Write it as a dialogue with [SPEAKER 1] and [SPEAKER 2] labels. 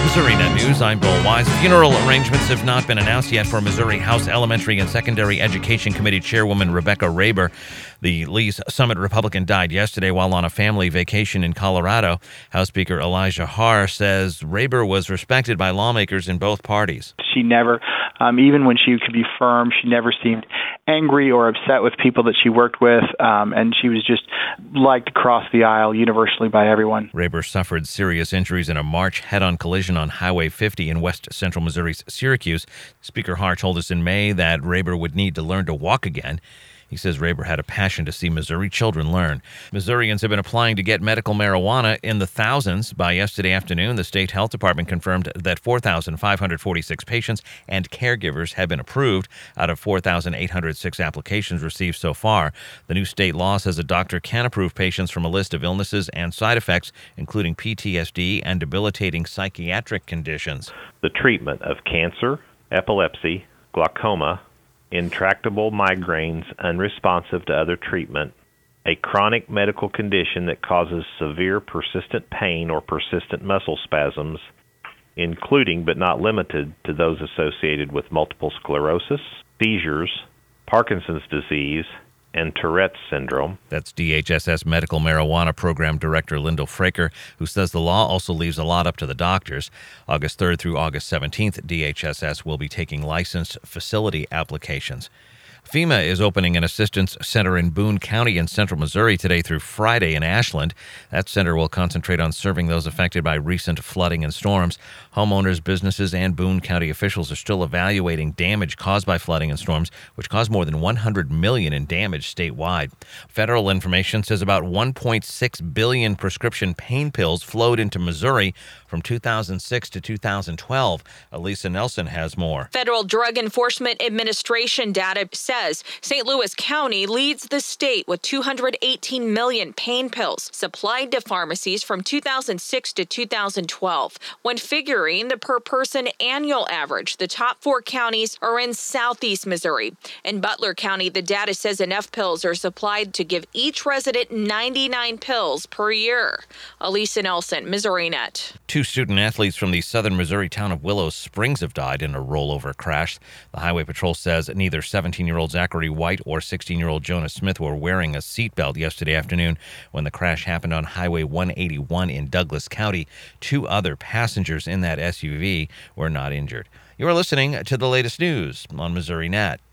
[SPEAKER 1] Missouri Net News, I'm Bill Wise. Funeral arrangements have not been announced yet for Missouri House Elementary and Secondary Education Committee Chairwoman Rebecca Raber. The Lee's Summit Republican died yesterday while on a family vacation in Colorado. House Speaker Elijah Haahr says Raber was respected by lawmakers in both parties.
[SPEAKER 2] She never, even when she could be firm, she never seemed angry or upset with people that she worked with, and she was just liked across the aisle universally by everyone.
[SPEAKER 1] Raber suffered serious injuries in a March head-on collision on Highway 50 in west central Missouri's Syracuse. Speaker Haahr told us in May that Raber would need to learn to walk again. He says Raber had a passion to see Missouri children learn. Missourians have been applying to get medical marijuana in the thousands. By yesterday afternoon, the state health department confirmed that 4,546 patients and caregivers have been approved out of 4,806 applications received so far. The new state law says a doctor can approve patients from a list of illnesses and side effects, including PTSD and debilitating psychiatric conditions.
[SPEAKER 3] The treatment of cancer, epilepsy, glaucoma, intractable migraines unresponsive to other treatment, a chronic medical condition that causes severe persistent pain or persistent muscle spasms, including but not limited to those associated with multiple sclerosis, seizures, Parkinson's disease, and Tourette's syndrome.
[SPEAKER 1] That's DHSS Medical Marijuana Program Director Lyndall Fraker, who says the law also leaves a lot up to the doctors. August 3rd through August 17th, DHSS will be taking licensed facility applications. FEMA is opening an assistance center in Boone County in central Missouri today through Friday in Ashland. That center will concentrate on serving those affected by recent flooding and storms. Homeowners, businesses, and Boone County officials are still evaluating damage caused by flooding and storms, which caused more than $100 million in damage statewide. Federal information says about 1.6 billion prescription pain pills flowed into Missouri from 2006 to 2012. Elisa Nelson has more.
[SPEAKER 4] Federal Drug Enforcement Administration data says St. Louis County leads the state with 218 million pain pills supplied to pharmacies from 2006 to 2012. When figuring the per-person annual average, the top 4 counties are in southeast Missouri. In Butler County, the data says enough pills are supplied to give each resident 99 pills per year. Elisa Nelson, Missouri Net.
[SPEAKER 1] 2 student athletes from the southern Missouri town of Willow Springs have died in a rollover crash. The Highway Patrol says neither 17-year-old Zachary White or 16-year-old Jonas Smith were wearing a seatbelt yesterday afternoon when the crash happened on Highway 181 in Douglas County. 2 other passengers in that SUV were not injured. You are listening to the latest news on Missouri Net.